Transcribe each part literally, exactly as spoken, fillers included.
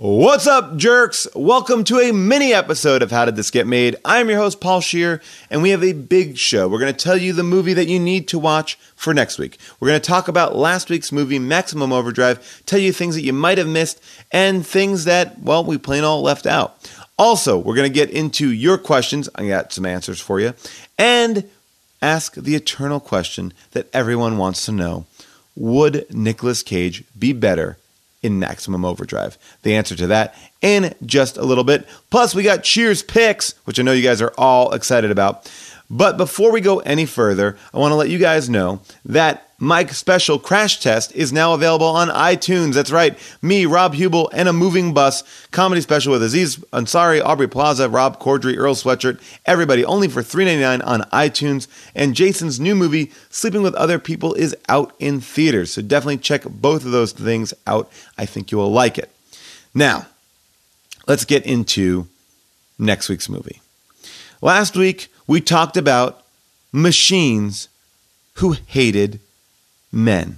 What's up, jerks? Welcome to a mini episode of How Did This Get Made? I'm your host, Paul Scheer, and we have a big show. We're going to tell you the movie that you need to watch for next week. We're going to talk about last week's movie, Maximum Overdrive, tell you things that you might have missed, and things that, well, we plain all left out. Also, we're going to get into your questions. I got some answers for you. And ask the eternal question that everyone wants to know. Would Nicolas Cage be better in Maximum Overdrive? The answer to that in just a little bit. Plus, we got Cheers picks, which I know you guys are all excited about. But before we go any further, I want to let you guys know that my special Crash Test is now available on iTunes. That's right, me, Rob Hubel, and a Moving Bus comedy special with Aziz Ansari, Aubrey Plaza, Rob Corddry, Earl Sweatshirt, everybody, only for three dollars and ninety-nine cents on iTunes. And Jason's new movie, Sleeping with Other People, is out in theaters. So definitely check both of those things out. I think you will like it. Now, let's get into next week's movie. Last week, we talked about machines who hated men.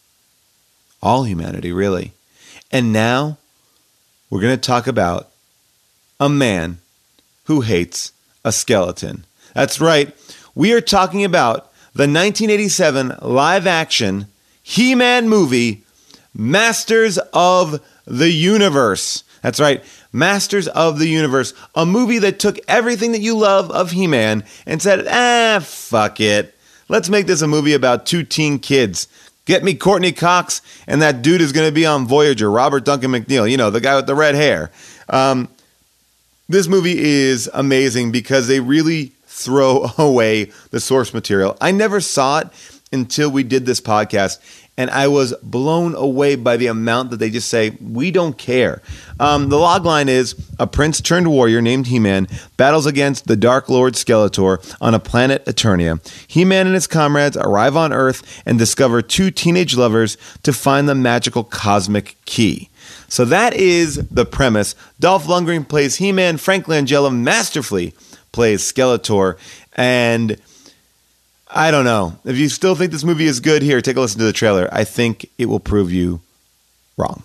All humanity, really. And now we're going to talk about a man who hates a skeleton. That's right. We are talking about the nineteen eighty-seven live-action He-Man movie, Masters of the Universe. That's right. Masters of the Universe, a movie that took everything that you love of He-Man and said, ah, fuck it. Let's make this a movie about two teen kids. Get me Courtney Cox, and that dude is going to be on Voyager, Robert Duncan McNeil, you know, the guy with the red hair. Um, this movie is amazing because they really throw away the source material. I never saw it until we did this podcast, and I was blown away by the amount that they just say, we don't care. Um, the logline is, a prince-turned-warrior named He-Man battles against the Dark Lord Skeletor on a planet Eternia. He-Man and his comrades arrive on Earth and discover two teenage lovers to find the magical cosmic key. So that is the premise. Dolph Lundgren plays He-Man. Frank Langella masterfully plays Skeletor. And I don't know. If you still think this movie is good, here, take a listen to the trailer. I think it will prove you wrong.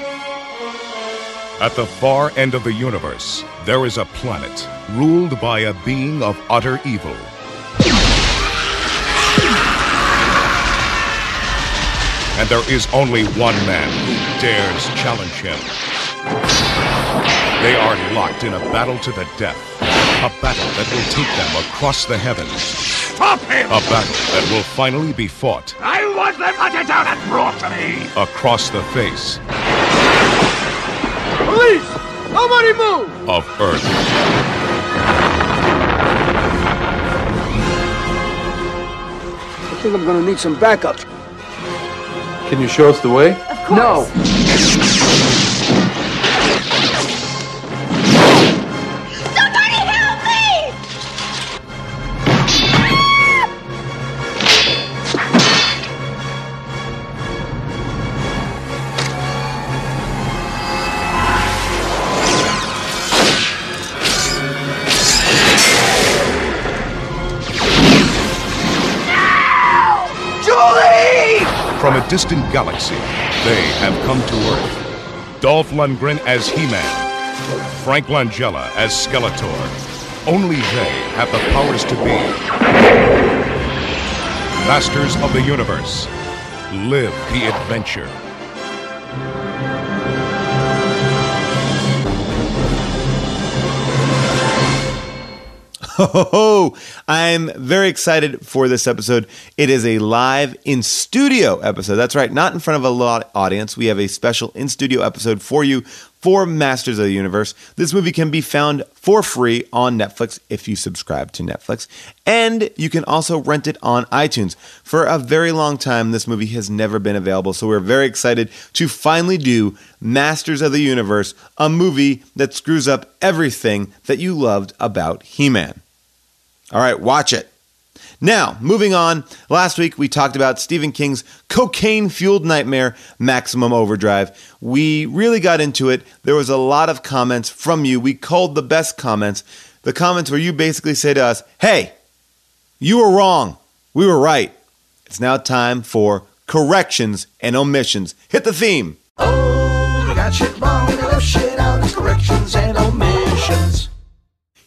At the far end of the universe, there is a planet ruled by a being of utter evil. And there is only one man who dares challenge him. They are locked in a battle to the death. A battle that will take them across the heavens. Stop him! A battle that will finally be fought. I want them hunted down and brought to me! Across the face. Police! Nobody move! Of Earth. I think I'm gonna need some backup. Can you show us the way? Of course. No! From a distant galaxy, they have come to Earth. Dolph Lundgren as He-Man, Frank Langella as Skeletor. Only they have the powers to be Masters of the Universe. Live the adventure. Ho, ho, ho. I'm very excited for this episode. It is a live in-studio episode. That's right, not in front of a lot audience. We have a special in-studio episode for you for Masters of the Universe. This movie can be found for free on Netflix if you subscribe to Netflix. And you can also rent it on iTunes. For a very long time, this movie has never been available, so we're very excited to finally do Masters of the Universe, a movie that screws up everything that you loved about He-Man. All right, watch it. Now, moving on, last week we talked about Stephen King's cocaine-fueled nightmare, Maximum Overdrive. We really got into it. There was a lot of comments from you. We culled the best comments. The comments where you basically say to us, hey, you were wrong. We were right. It's now time for corrections and omissions. Hit the theme. Oh, you got shit wrong, you left shit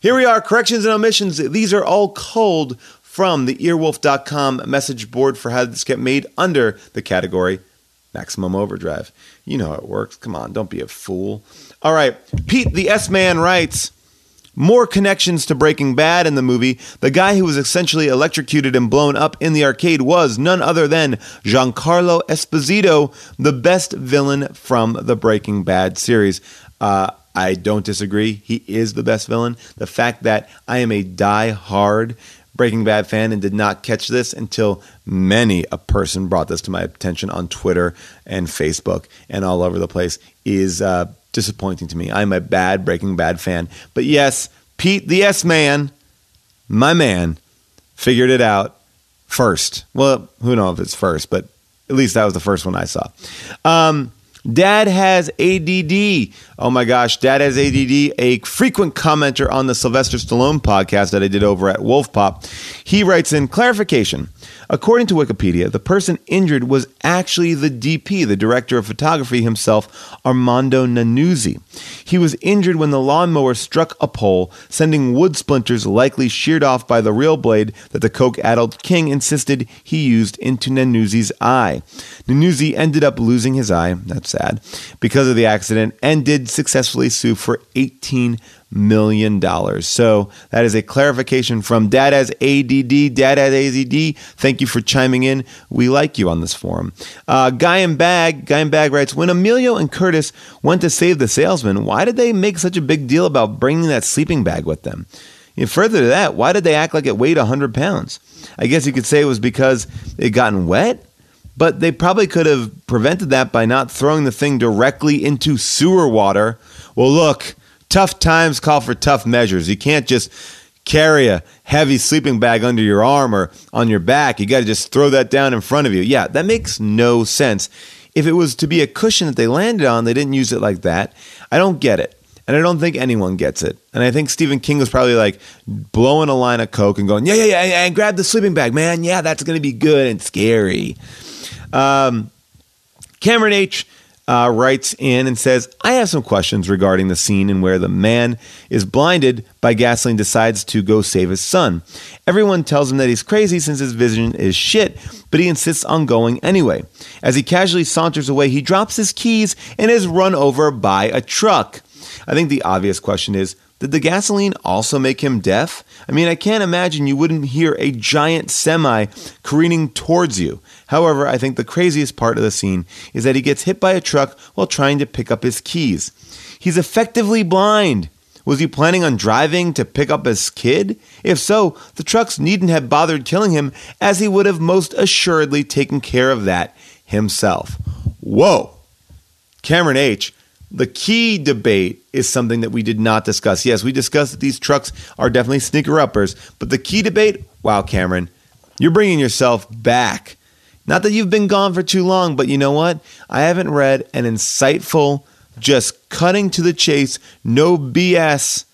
Here we are, corrections and omissions. These are all culled from the earwolf dot com message board for How Did This Get Made under the category Maximum Overdrive. You know how it works. Come on, don't be a fool. All right, Pete the S-Man writes, more connections to Breaking Bad in the movie. The guy who was essentially electrocuted and blown up in the arcade was none other than Giancarlo Esposito, the best villain from the Breaking Bad series. Uh, I don't disagree. He is the best villain. The fact that I am a die-hard Breaking Bad fan and did not catch this until many a person brought this to my attention on Twitter and Facebook and all over the place is uh, disappointing to me. I'm a bad Breaking Bad fan. But yes, Pete the S-Man, my man, figured it out first. Well, who knows if it's first, but at least that was the first one I saw. Um, Dad has A D D. Oh my gosh, Dad has A D D, a frequent commenter on the Sylvester Stallone podcast that I did over at Wolf Pop. He writes in, clarification. According to Wikipedia, the person injured was actually the D P, the director of photography himself, Armando Nannuzzi. He was injured when the lawnmower struck a pole, sending wood splinters likely sheared off by the real blade that the coke-addled king insisted he used into Nannuzzi's eye. Nannuzzi ended up losing his eye, that's sad, because of the accident, and did successfully sue for eighteen million dollars. So that is a clarification from Dad has A D D, Dad has A Z D. Thank you for chiming in. We like you on this forum. Uh, Guy in Bag, Guy in Bag writes, when Emilio and Curtis went to save the salesman, why did they make such a big deal about bringing that sleeping bag with them? And further to that, why did they act like it weighed one hundred pounds? I guess you could say it was because it had gotten wet, but they probably could have prevented that by not throwing the thing directly into sewer water. Well, look, tough times call for tough measures. You can't just carry a heavy sleeping bag under your arm or on your back. You got to just throw that down in front of you. Yeah, that makes no sense. If it was to be a cushion that they landed on, they didn't use it like that. I don't get it. And I don't think anyone gets it. And I think Stephen King was probably like blowing a line of coke and going, yeah, yeah, yeah, yeah, and grab the sleeping bag, man. Yeah, that's going to be good and scary. Um, Cameron H. Uh, writes in and says, I have some questions regarding the scene in where the man is blinded by gasoline decides to go save his son. Everyone tells him that he's crazy since his vision is shit, but he insists on going anyway. As he casually saunters away, he drops his keys and is run over by a truck. I think the obvious question is, did the gasoline also make him deaf? I mean, I can't imagine you wouldn't hear a giant semi careening towards you. However, I think the craziest part of the scene is that he gets hit by a truck while trying to pick up his keys. He's effectively blind. Was he planning on driving to pick up his kid? If so, the trucks needn't have bothered killing him, as he would have most assuredly taken care of that himself. Whoa. Cameron H., the key debate is something that we did not discuss. Yes, we discussed that these trucks are definitely sneaker-uppers, but the key debate, wow, Cameron, you're bringing yourself back. Not that you've been gone for too long, but you know what? I haven't read an insightful, just cutting to the chase, no B S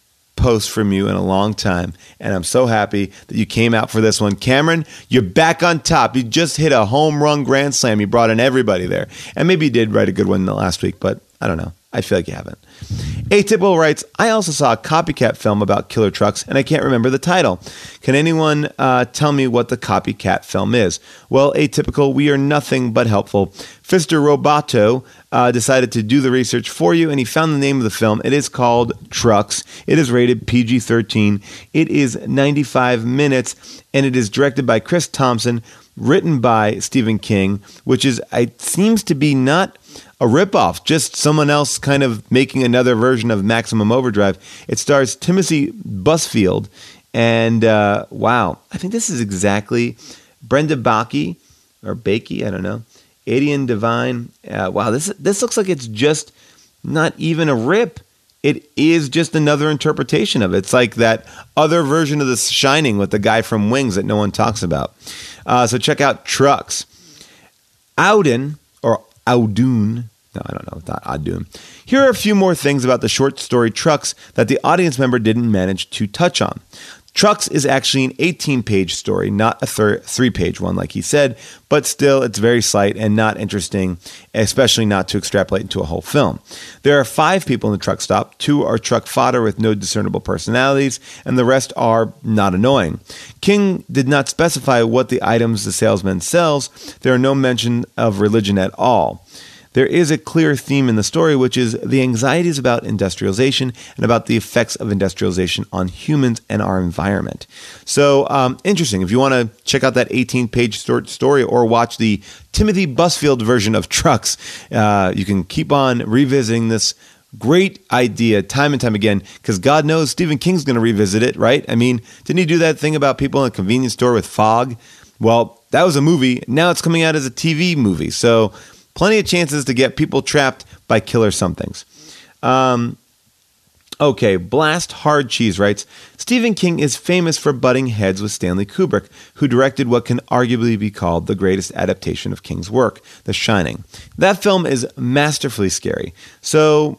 post from you in a long time, and I'm so happy that you came out for this one. Cameron, you're back on top. You just hit a home run grand slam. You brought in everybody there, and maybe you did write a good one the last week, but I don't know. I feel like you haven't. Atypical writes, I also saw a copycat film about killer trucks, and I can't remember the title. Can anyone uh, tell me what the copycat film is? Well, Atypical, we are nothing but helpful. Fister Roboto uh, decided to do the research for you, and he found the name of the film. It is called Trucks. It is rated P G thirteen. It is ninety-five minutes, and it is directed by Chris Thompson, written by Stephen King, which is, it seems to be not a ripoff, just someone else kind of making another version of Maximum Overdrive. It stars Timothy Busfield, and uh, wow, I think this is exactly Brenda Baki, or Bakey, I don't know, Adian Devine. Uh, wow, this this looks like it's just not even a rip. It is just another interpretation of it. It's like that other version of The Shining with the guy from Wings that no one talks about. Uh, so check out Trucks. Audun, or Audun, no, I don't know, it's not Audun. Here are a few more things about the short story Trucks that the audience member didn't manage to touch on. Trucks is actually an eighteen-page story, not a thir- three-page one like he said, but still it's very slight and not interesting, especially not to extrapolate into a whole film. There are five people in the truck stop. Two are truck fodder with no discernible personalities, and the rest are not annoying. King did not specify what the items the salesman sells. There are no mention of religion at all. There is a clear theme in the story, which is the anxieties about industrialization and about the effects of industrialization on humans and our environment. So, um, interesting. If you want to check out that eighteen-page short story or watch the Timothy Busfield version of Trucks, uh, you can keep on revisiting this great idea time and time again, because God knows Stephen King's going to revisit it, right? I mean, didn't he do that thing about people in a convenience store with fog? Well, that was a movie. Now it's coming out as a T V movie. So, plenty of chances to get people trapped by killer somethings. Um, okay, Blast Hard Cheese writes, Stephen King is famous for butting heads with Stanley Kubrick, who directed what can arguably be called the greatest adaptation of King's work, The Shining. That film is masterfully scary. So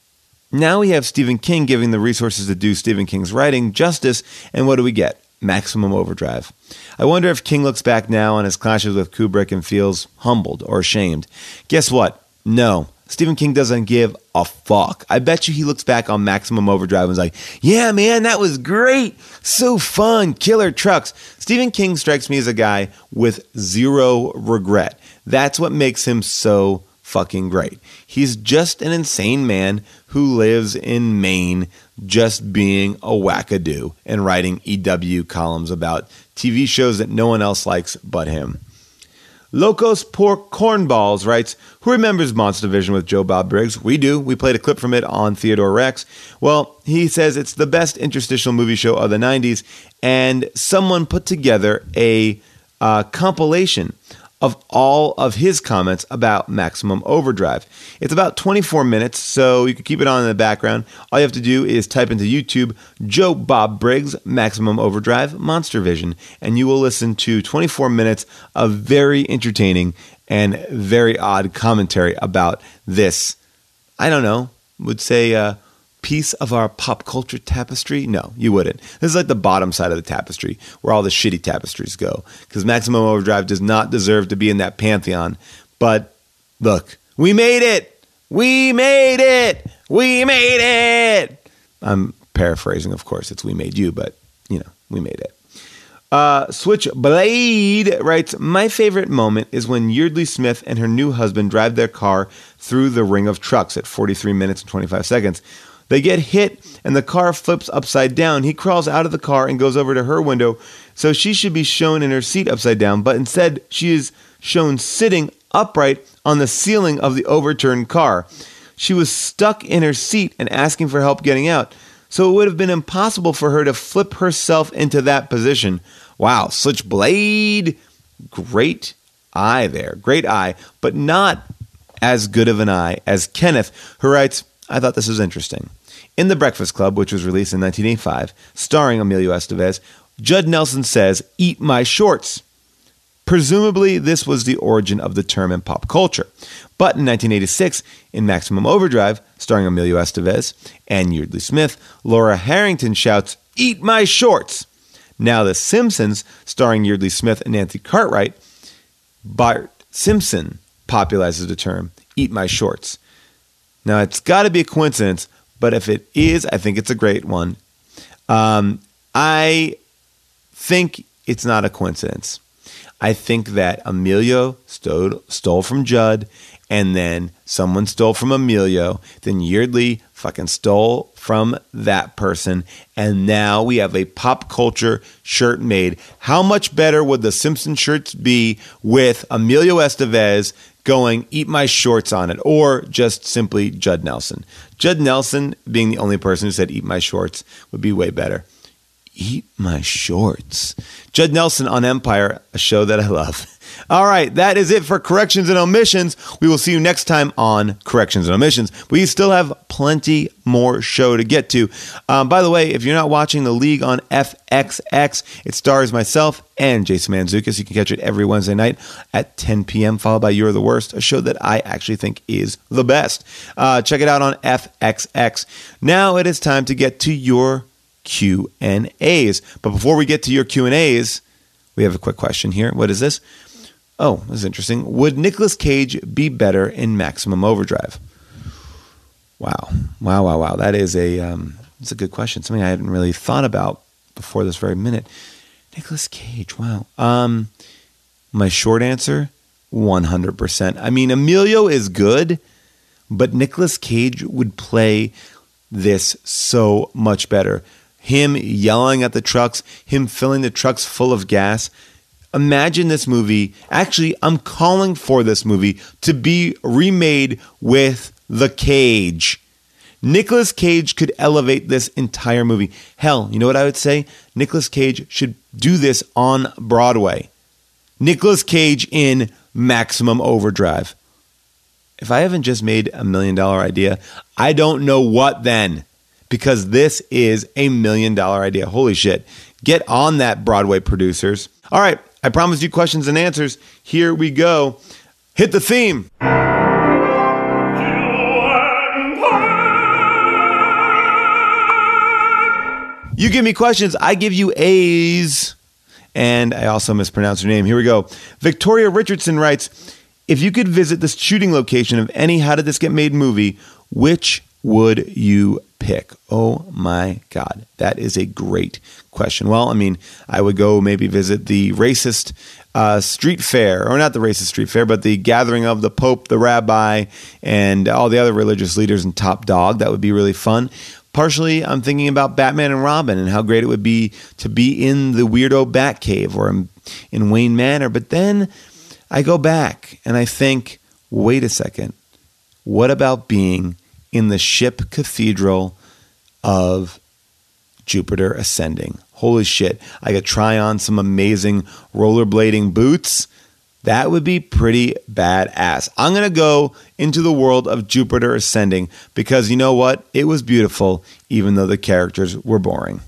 now we have Stephen King giving the resources to do Stephen King's writing justice, and what do we get? Maximum Overdrive. I wonder if King looks back now on his clashes with Kubrick and feels humbled or ashamed. Guess what? No. Stephen King doesn't give a fuck. I bet you he looks back on Maximum Overdrive and is like, yeah, man, that was great. So fun. Killer trucks. Stephen King strikes me as a guy with zero regret. That's what makes him so fucking great. He's just an insane man who lives in Maine just being a wackadoo and writing E W columns about T V shows that no one else likes but him. Locos Pork Cornballs writes, who remembers Monster Vision with Joe Bob Briggs? We do. We played a clip from it on Theodore Rex. Well, he says it's the best interstitial movie show of the nineties, and someone put together a uh, compilation of all of his comments about Maximum Overdrive. It's about twenty-four minutes, so you can keep it on in the background. All you have to do is type into YouTube, Joe Bob Briggs, Maximum Overdrive, Monster Vision, and you will listen to twenty-four minutes of very entertaining and very odd commentary about this, I don't know, would say uh, piece of our pop culture tapestry? No, you wouldn't. This is like the bottom side of the tapestry, where all the shitty tapestries go, because Maximum Overdrive does not deserve to be in that pantheon. But look, we made it! We made it! We made it! I'm paraphrasing, of course. It's we made you, but, you know, we made it. Uh, Switchblade writes, my favorite moment is when Yeardley Smith and her new husband drive their car through the ring of trucks at forty-three minutes and twenty-five seconds. They get hit and the car flips upside down. He crawls out of the car and goes over to her window, so she should be shown in her seat upside down, but instead she is shown sitting upright on the ceiling of the overturned car. She was stuck in her seat and asking for help getting out, so it would have been impossible for her to flip herself into that position. Wow, Switchblade, great eye there, great eye, but not as good of an eye as Kenneth, who writes, I thought this was interesting. In The Breakfast Club, which was released in nineteen eighty-five, starring Emilio Estevez, Judd Nelson says, eat my shorts. Presumably, this was the origin of the term in pop culture. But in nineteen eighty-six, in Maximum Overdrive, starring Emilio Estevez and Yeardley Smith, Laura Harrington shouts, eat my shorts. Now The Simpsons, starring Yeardley Smith and Nancy Cartwright, Bart Simpson popularizes the term, eat my shorts. Now, it's got to be a coincidence, but if it is, I think it's a great one. Um, I think it's not a coincidence. I think that Emilio stole, stole from Judd, and then someone stole from Emilio, then Yeardley fucking stole from that person, and now we have a pop culture shirt made. How much better would the Simpson shirts be with Emilio Estevez going, eat my shorts on it, or just simply Judd Nelson? Judd Nelson being the only person who said eat my shorts would be way better. Eat my shorts. Judd Nelson on Empire, a show that I love. All right, that is it for Corrections and Omissions. We will see you next time on Corrections and Omissions. We still have plenty more show to get to. Um, by the way, if you're not watching The League on F X X, it stars myself and Jason Mantzoukas. You can catch it every Wednesday night at ten p.m., followed by You're the Worst, a show that I actually think is the best. Uh, check it out on F X X. Now it is time to get to your Q and A's. But before we get to your Q and A's, we have a quick question here. What is this? Oh, this is interesting. Would Nicolas Cage be better in Maximum Overdrive? Wow. Wow, wow, wow. That is a, um, that's a good question. Something I hadn't really thought about before this very minute. Nicolas Cage, wow. Um, my short answer, one hundred percent. I mean, Emilio is good, but Nicolas Cage would play this so much better. Him yelling at the trucks, him filling the trucks full of gas. Imagine this movie. Actually, I'm calling for this movie to be remade with The Cage. Nicolas Cage could elevate this entire movie. Hell, you know what I would say? Nicolas Cage should do this on Broadway. Nicolas Cage in Maximum Overdrive. If I haven't just made a million dollar idea, I don't know what then. Because this is a million dollar idea. Holy shit. Get on that, Broadway producers. All right, I promised you questions and answers. Here we go. Hit the theme. You give me questions, I give you A's. And I also mispronounced her name. Here we go. Victoria Richardson writes, if you could visit the shooting location of any How Did This Get Made movie, which would you pick? Oh my God, that is a great question. Well, I mean, I would go maybe visit the racist uh, street fair, or not the racist street fair, but the gathering of the Pope, the Rabbi, and all the other religious leaders in Top Dog. That would be really fun. Partially, I'm thinking about Batman and Robin and how great it would be to be in the weirdo Batcave or in, in Wayne Manor. But then I go back and I think, wait a second, what about being in the ship cathedral of Jupiter Ascending? Holy shit. I could try on some amazing rollerblading boots. That would be pretty badass. I'm going to go into the world of Jupiter Ascending because you know what? It was beautiful, even though the characters were boring.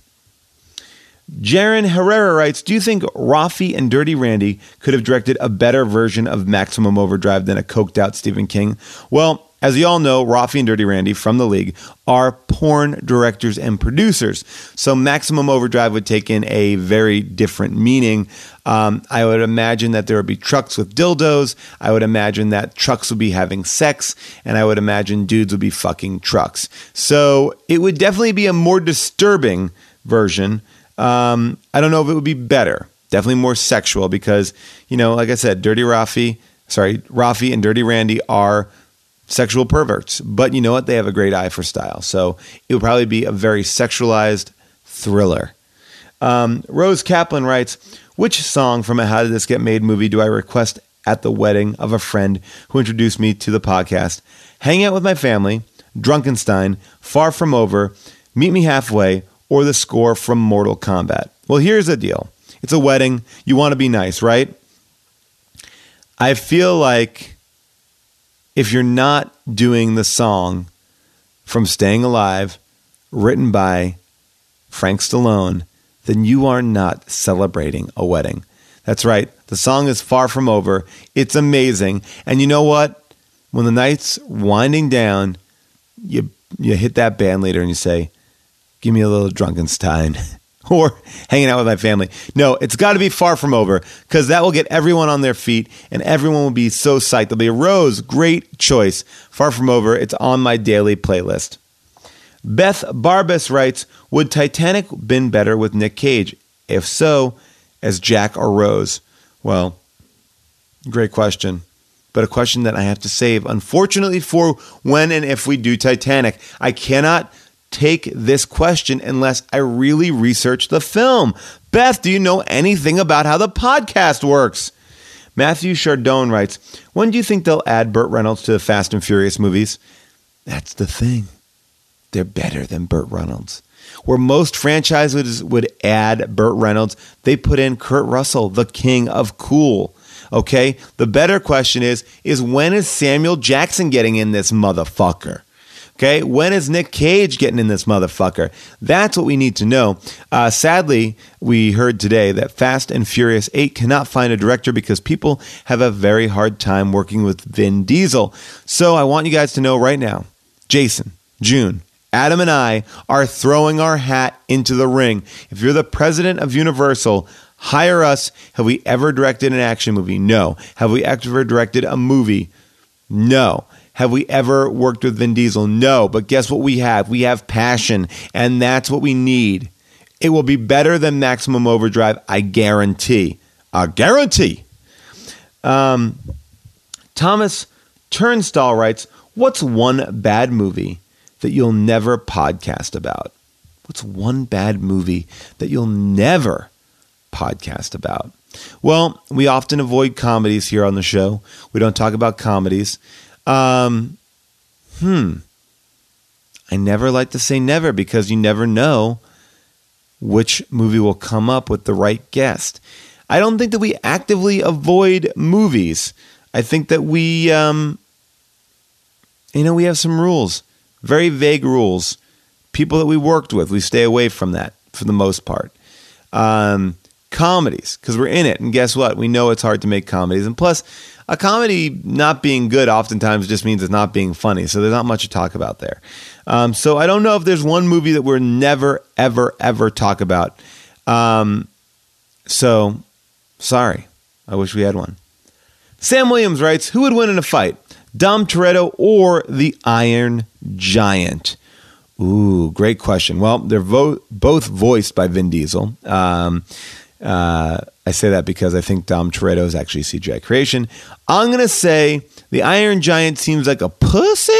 Jaron Herrera writes, do you think Rafi and Dirty Randy could have directed a better version of Maximum Overdrive than a coked out Stephen King? Well, as you all know, Rafi and Dirty Randy from The League are porn directors and producers. So Maximum Overdrive would take in a very different meaning. Um, I would imagine that there would be trucks with dildos. I would imagine that trucks would be having sex. And I would imagine dudes would be fucking trucks. So it would definitely be a more disturbing version. Um, I don't know if it would be better. Definitely more sexual because, you know, like I said, Dirty Rafi, sorry, Rafi and Dirty Randy are sexual perverts, but you know what? They have a great eye for style. So it would probably be a very sexualized thriller. Um, Rose Kaplan writes, which song from a How Did This Get Made movie do I request at the wedding of a friend who introduced me to the podcast? Hang Out With My Family, Drunkenstein, Far From Over, Meet Me Halfway, or the score from Mortal Kombat? Well, here's the deal. It's a wedding. You want to be nice, right? I feel like if you're not doing the song from Staying Alive, written by Frank Stallone, then you are not celebrating a wedding. That's right. The song is Far From Over. It's amazing. And you know what? When the night's winding down, you you hit that band leader and you say, give me a little Drunkenstein. Or Hanging Out With My Family. No, it's got to be Far From Over because that will get everyone on their feet and everyone will be so psyched. There'll be a Rose, great choice. Far From Over, it's on my daily playlist. Beth Barbas writes, would Titanic been better with Nick Cage? If so, as Jack or Rose? Well, great question. But a question that I have to save, unfortunately, for when and if we do Titanic. I cannot take this question unless I really research the film. Beth, do you know anything about how the podcast works? Matthew Chardone writes, when do you think they'll add Burt Reynolds to the Fast and Furious movies? That's the thing. They're better than Burt Reynolds. Where most franchises would add Burt Reynolds, they put in Kurt Russell, the king of cool. Okay? The better question is, is when is Samuel Jackson getting in this motherfucker? Okay, when is Nick Cage getting in this motherfucker? That's what we need to know. Uh, sadly, we heard today that Fast and Furious eight cannot find a director because people have a very hard time working with Vin Diesel. So I want you guys to know right now, Jason, June, Adam and I are throwing our hat into the ring. If you're the president of Universal, hire us. Have we ever directed an action movie? No. Have we ever directed a movie? No. Have we ever worked with Vin Diesel? No. But guess what we have? We have passion, and that's what we need. It will be better than Maximum Overdrive, I guarantee. I guarantee. Um, Thomas Turnstall writes, what's one bad movie that you'll never podcast about? What's one bad movie that you'll never podcast about? Well, we often avoid comedies here on the show. We don't talk about comedies. Um, hmm. I never like to say never because you never know which movie will come up with the right guest. I don't think that we actively avoid movies. I think that we, um, you know, we have some rules, very vague rules. People that we worked with, we stay away from that for the most part. Um, comedies, because we're in it. And guess what? We know it's hard to make comedies. And plus, a comedy not being good oftentimes just means it's not being funny. So there's not much to talk about there. Um, so I don't know if there's one movie that we're never, ever, ever talk about. Um, so, sorry. I wish we had one. Sam Williams writes, who would win in a fight? Dom Toretto or the Iron Giant? Ooh, great question. Well, they're vo- both voiced by Vin Diesel. Um, uh, I say that because I think Dom Toretto is actually C G I creation. I'm going to say the Iron Giant seems like a pussy.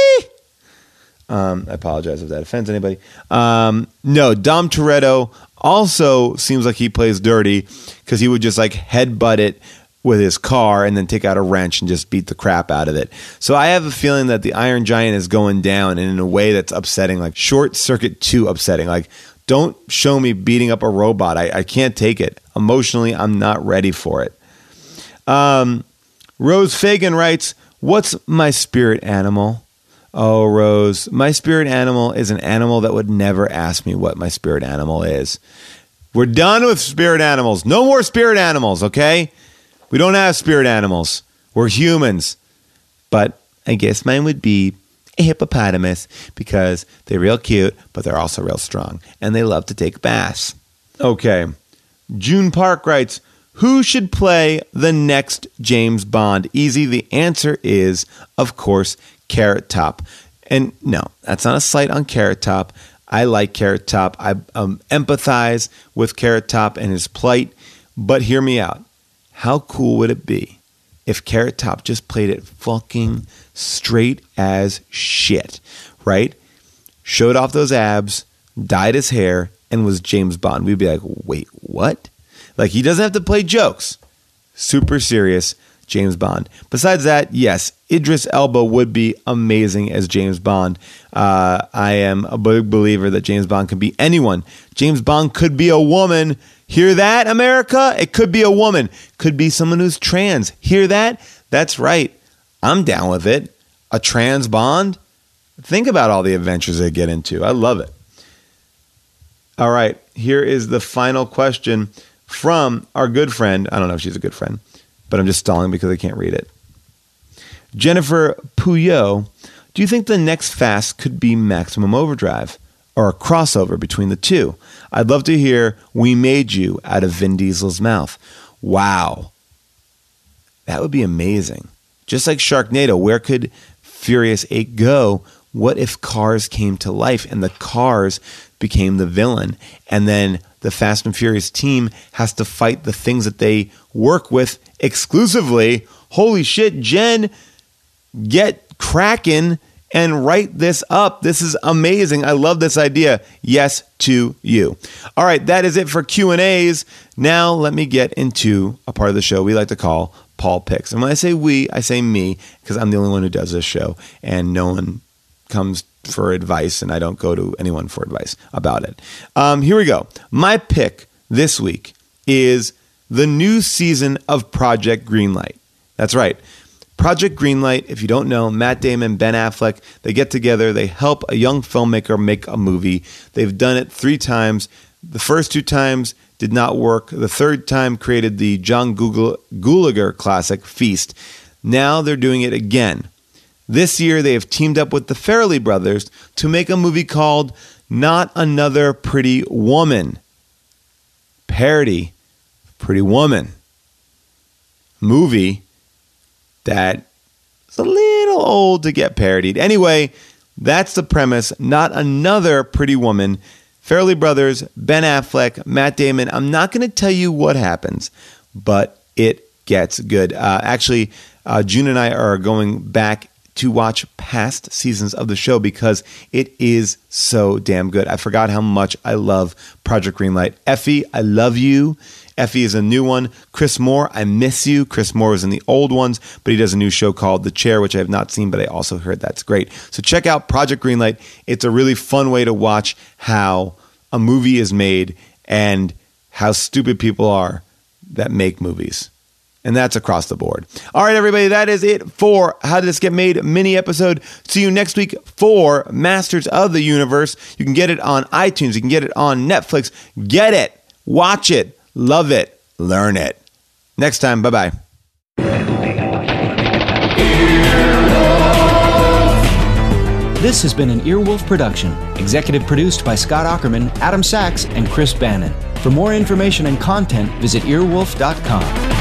Um, I apologize if that offends anybody. Um, no, Dom Toretto also seems like he plays dirty because he would just like headbutt it with his car and then take out a wrench and just beat the crap out of it. So I have a feeling that the Iron Giant is going down and in a way that's upsetting, like Short Circuit two upsetting. Like, don't show me beating up a robot. I, I can't take it. Emotionally, I'm not ready for it. Um, Rose Fagan writes, what's my spirit animal? Oh, Rose, my spirit animal is an animal that would never ask me what my spirit animal is. We're done with spirit animals. No more spirit animals, okay? We don't have spirit animals. We're humans. But I guess mine would be a hippopotamus because they're real cute, but they're also real strong. And they love to take baths. Okay. June Park writes, who should play the next James Bond? Easy. The answer is, of course, Carrot Top. And no, that's not a slight on Carrot Top. I like Carrot Top. I um, empathize with Carrot Top and his plight. But hear me out. How cool would it be if Carrot Top just played it fucking straight as shit, right? Showed off those abs, dyed his hair, and was James Bond. We'd be like, wait, what? Like, he doesn't have to play jokes. Super serious James Bond. Besides that, yes, Idris Elba would be amazing as James Bond. Uh, I am a big believer that James Bond could be anyone. James Bond could be a woman. Hear that, America? It could be a woman. Could be someone who's trans. Hear that? That's right. I'm down with it. A trans Bond? Think about all the adventures they get into. I love it. All right. Here is the final question from our good friend. I don't know if she's a good friend, but I'm just stalling because I can't read it. Jennifer Puyot, do you think the next Fast could be Maximum Overdrive or a crossover between the two? I'd love to hear We Made You out of Vin Diesel's mouth. Wow. That would be amazing. Just like Sharknado, where could Furious eight go? What if Cars came to life and the Cars became the villain? And then the Fast and Furious team has to fight the things that they work with exclusively. Holy shit, Jen, get cracking and write this up. This is amazing. I love this idea. Yes to you. All right, that is it for Q and A's. Now let me get into a part of the show we like to call Paul Picks. And when I say we, I say me because I'm the only one who does this show and no one comes for advice and I don't go to anyone for advice about it. Um, here we go. My pick this week is the new season of Project Greenlight. That's right. Project Greenlight, if you don't know, Matt Damon, Ben Affleck, they get together, they help a young filmmaker make a movie. They've done it three times. The first two times did not work. The third time created the John Gulager classic, Feast. Now they're doing it again. This year, they have teamed up with the Farrelly brothers to make a movie called Not Another Pretty Woman. Parody, Pretty Woman. Movie that is a little old to get parodied. Anyway, that's the premise. Not Another Pretty Woman. Farrelly brothers, Ben Affleck, Matt Damon. I'm not going to tell you what happens, but it gets good. Uh, actually, uh, June and I are going back to watch past seasons of the show because it is so damn good. I forgot how much I love Project Greenlight. Effie, I love you. Effie is a new one. Chris Moore, I miss you. Chris Moore was in the old ones, but he does a new show called The Chair, which I have not seen, but I also heard that's great. So check out Project Greenlight. It's a really fun way to watch how a movie is made and how stupid people are that make movies. And that's across the board. All right, everybody, that is it for How Did This Get Made mini episode. See you next week for Masters of the Universe. You can get it on iTunes. You can get it on Netflix. Get it. Watch it. Love it. Learn it. Next time. Bye-bye. This has been an Earwolf production. Executive produced by Scott Aukerman, Adam Sachs, and Chris Bannon. For more information and content, visit earwolf dot com.